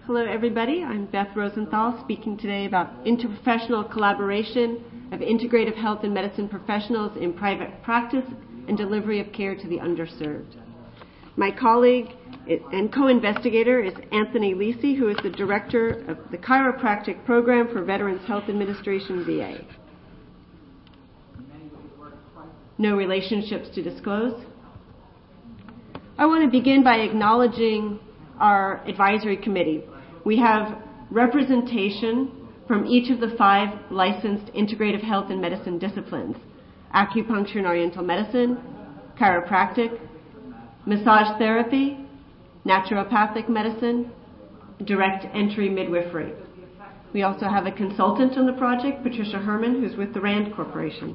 Hello, everybody. I'm Beth Rosenthal, speaking today about interprofessional collaboration of integrative health and medicine professionals in private practice and delivery of care to the underserved. My colleague and co-investigator is Anthony Lisi, who is the director of the chiropractic program for Veterans Health Administration, VA. No relationships to disclose. I want to begin by acknowledging our advisory committee. We have representation from each of the 5 licensed integrative health and medicine disciplines: acupuncture and oriental medicine, chiropractic, massage therapy, naturopathic medicine, direct entry midwifery. We also have a consultant on the project, Patricia Herman, who's with the RAND Corporation.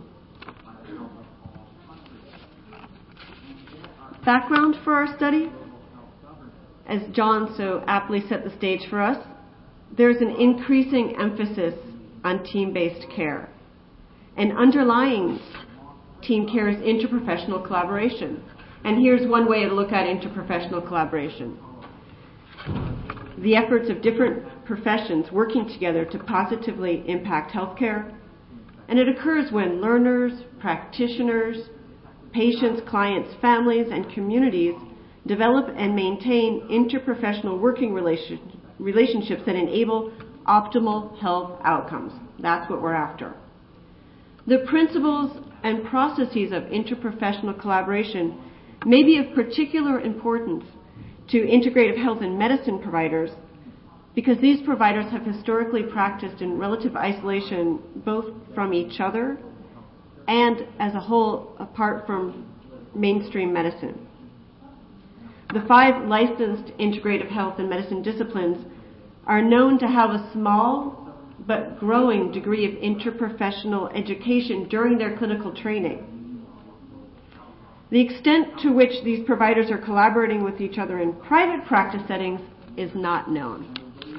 Background for our study: as John so aptly set the stage for us, there's an increasing emphasis on team-based care. And underlying team care is interprofessional collaboration. And here's one way to look at interprofessional collaboration: the efforts of different professions working together to positively impact healthcare. And it occurs when learners, practitioners, patients, clients, families, and communities develop and maintain interprofessional working relationships that enable optimal health outcomes. That's what we're after. The principles and processes of interprofessional collaboration may be of particular importance to integrative health and medicine providers because these providers have historically practiced in relative isolation both from each other and as a whole apart from mainstream medicine. The 5 licensed integrative health and medicine disciplines are known to have a small but growing degree of interprofessional education during their clinical training. The extent to which these providers are collaborating with each other in private practice settings is not known.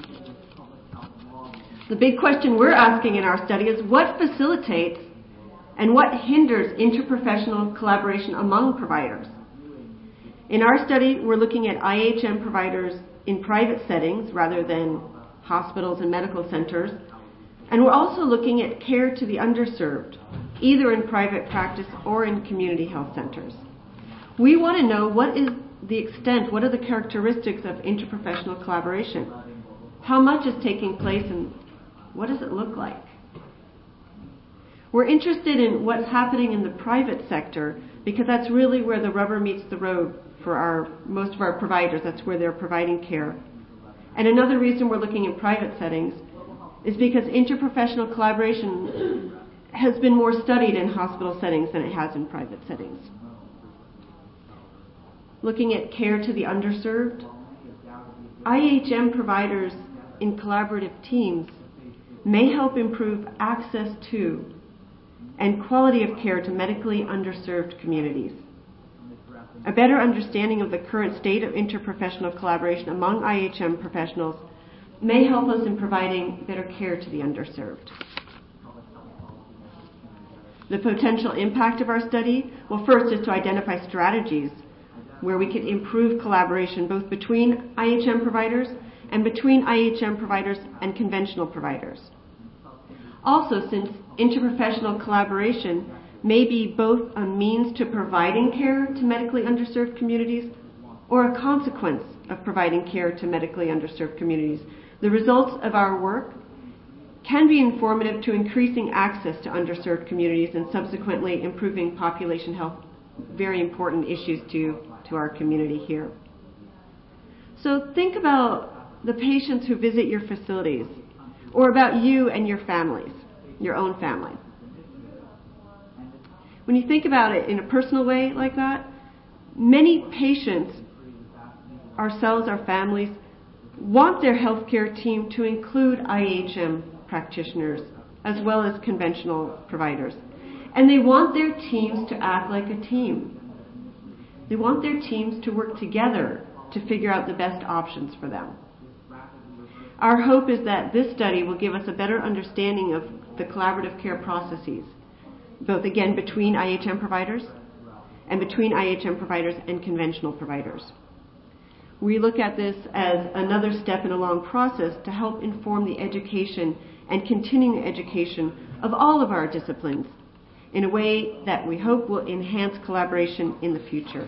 The big question we're asking in our study is what facilitates and what hinders interprofessional collaboration among providers. In our study, we're looking at IHM providers in private settings rather than hospitals and medical centers, and we're also looking at care to the underserved, either in private practice or in community health centers. We want to know what is the extent, what are the characteristics of interprofessional collaboration? How much is taking place and what does it look like? We're interested in what's happening in the private sector because that's really where the rubber meets the road for most of our providers. That's where they're providing care. And another reason we're looking in private settings is because interprofessional collaboration has been more studied in hospital settings than it has in private settings. Looking at care to the underserved, IHM providers in collaborative teams may help improve access to and quality of care to medically underserved communities. A better understanding of the current state of interprofessional collaboration among IHM professionals may help us in providing better care to the underserved. The potential impact of our study, well, first is to identify strategies where we could improve collaboration both between IHM providers and between IHM providers and conventional providers. Also, since interprofessional collaboration may be both a means to providing care to medically underserved communities or a consequence of providing care to medically underserved communities, the results of our work can be informative to increasing access to underserved communities and subsequently improving population health, very important issues to our community here. So think about the patients who visit your facilities or about you and your families, your own family. When you think about it in a personal way like that, many patients, ourselves, our families, want their healthcare team to include IHM practitioners as well as conventional providers. And they want their teams to act like a team. They want their teams to work together to figure out the best options for them. Our hope is that this study will give us a better understanding of the collaborative care processes, both again between IHM providers and between IHM providers and conventional providers. We look at this as another step in a long process to help inform the education and continuing education of all of our disciplines in a way that we hope will enhance collaboration in the future.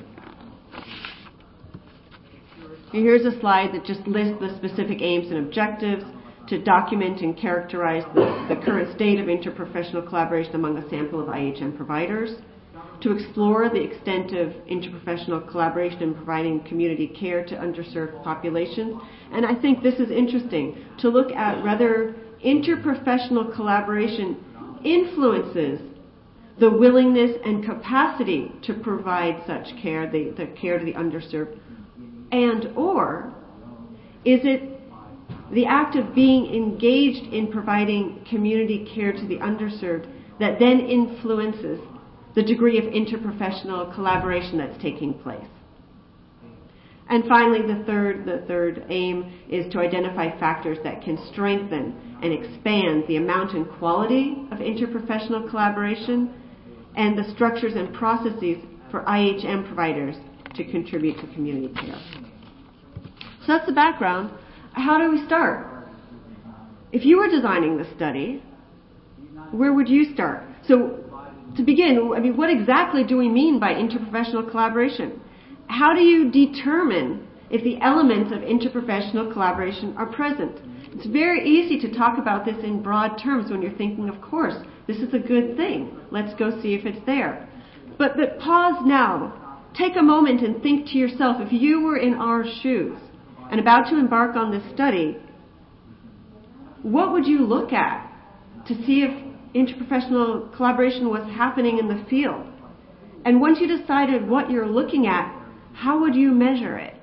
Here's a slide that just lists the specific aims and objectives to document and characterize the current state of interprofessional collaboration among a sample of IHM providers, to explore the extent of interprofessional collaboration in providing community care to underserved populations. And I think this is interesting, to look at whether interprofessional collaboration influences the willingness and capacity to provide such care, the care to the underserved, and or is it the act of being engaged in providing community care to the underserved that then influences the degree of interprofessional collaboration that's taking place. And finally, the third aim is to identify factors that can strengthen and expand the amount and quality of interprofessional collaboration and the structures and processes for IHM providers to contribute to community care. So that's the background. How do we start? If you were designing the study, where would you start? So to begin, what exactly do we mean by interprofessional collaboration? How do you determine if the elements of interprofessional collaboration are present? It's very easy to talk about this in broad terms when you're thinking, of course, this is a good thing. Let's go see if it's there. But pause now. Take a moment and think to yourself, if you were in our shoes and about to embark on this study, what would you look at to see if interprofessional collaboration was happening in the field? And once you decided what you're looking at, how would you measure it?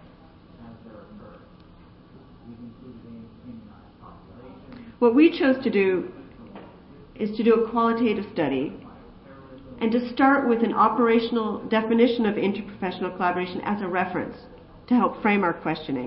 What we chose to do is to do a qualitative study and to start with an operational definition of interprofessional collaboration as a reference to help frame our questioning.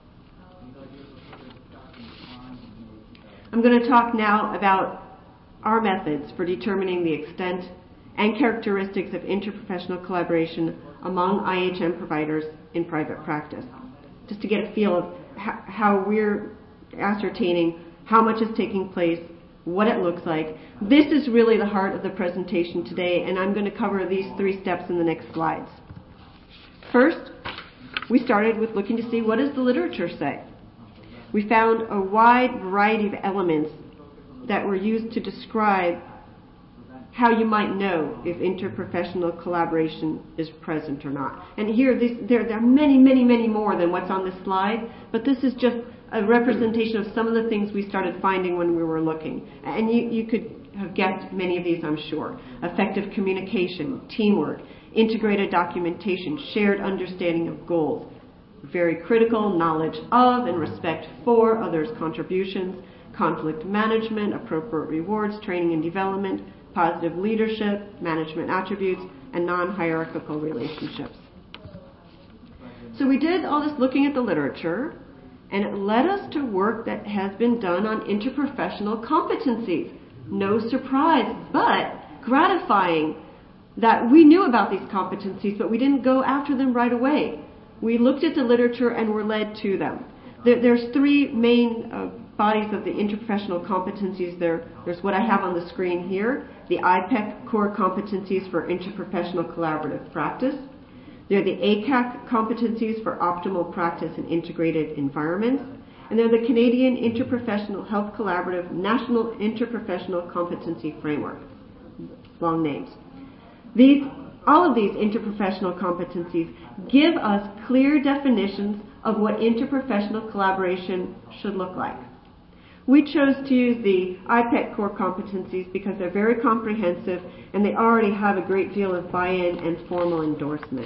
I'm going to talk now about our methods for determining the extent and characteristics of interprofessional collaboration among IHM providers in private practice, just to get a feel of how we're ascertaining how much is taking place, what it looks like. This is really the heart of the presentation today, and I'm going to cover these 3 steps in the next slides. First, we started with looking to see what does the literature say. We found a wide variety of elements that were used to describe how you might know if interprofessional collaboration is present or not. And here, there are many, many, many more than what's on this slide, but this is just a representation of some of the things we started finding when we were looking. And you could have guessed many of these, I'm sure. Effective communication, teamwork, integrated documentation, shared understanding of goals, very critical knowledge of and respect for others' contributions, conflict management, appropriate rewards, training and development, positive leadership, management attributes, and non-hierarchical relationships. So we did all this looking at the literature, and it led us to work that has been done on interprofessional competencies. No surprise, but gratifying that we knew about these competencies, but we didn't go after them right away. We looked at the literature and were led to them. There's 3 main bodies of the interprofessional competencies. There's what I have on the screen here, the IPEC core competencies for interprofessional collaborative practice. They're the ACAC competencies for optimal practice in integrated environments. And they're the Canadian Interprofessional Health Collaborative National Interprofessional Competency Framework. Long names. All of these interprofessional competencies give us clear definitions of what interprofessional collaboration should look like. We chose to use the IPEC core competencies because they're very comprehensive and they already have a great deal of buy-in and formal endorsement.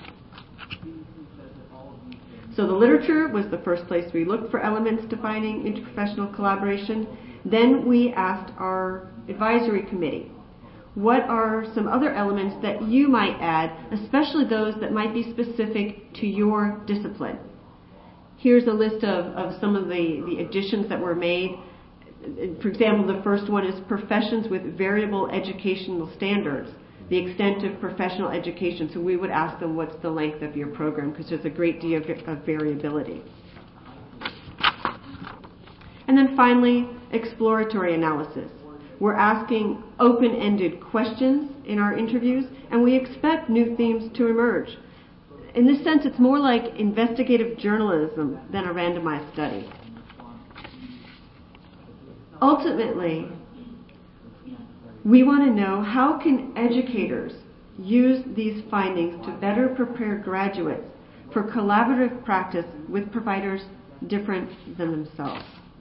So the literature was the first place we looked for elements defining interprofessional collaboration. Then we asked our advisory committee, what are some other elements that you might add, especially those that might be specific to your discipline? Here's a list of some of the additions that were made. For example, the first one is professions with variable educational standards. the extent of professional education. So we would ask them, what's the length of your program? Because there's a great deal of variability. And then finally, exploratory analysis. We're asking open-ended questions in our interviews, and we expect new themes to emerge. In this sense, it's more like investigative journalism than a randomized study. Ultimately, we want to know, how can educators use these findings to better prepare graduates for collaborative practice with providers different than themselves?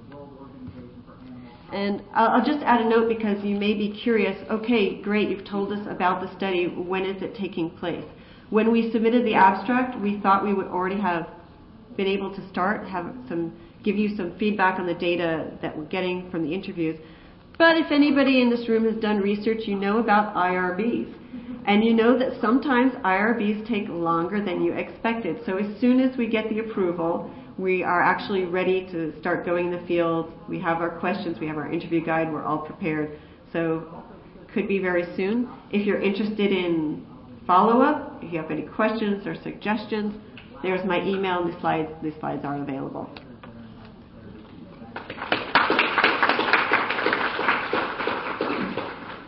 And I'll just add a note, because you may be curious, okay, great, you've told us about the study, when is it taking place? When we submitted the abstract, we thought we would already have been able to start, give you some feedback on the data that we're getting from the interviews. But if anybody in this room has done research, you know about IRBs. And you know that sometimes IRBs take longer than you expected. So as soon as we get the approval, we are actually ready to start going in the field. We have our questions, we have our interview guide, we're all prepared. So could be very soon. If you're interested in follow-up, if you have any questions or suggestions, there's my email, and the slides are available.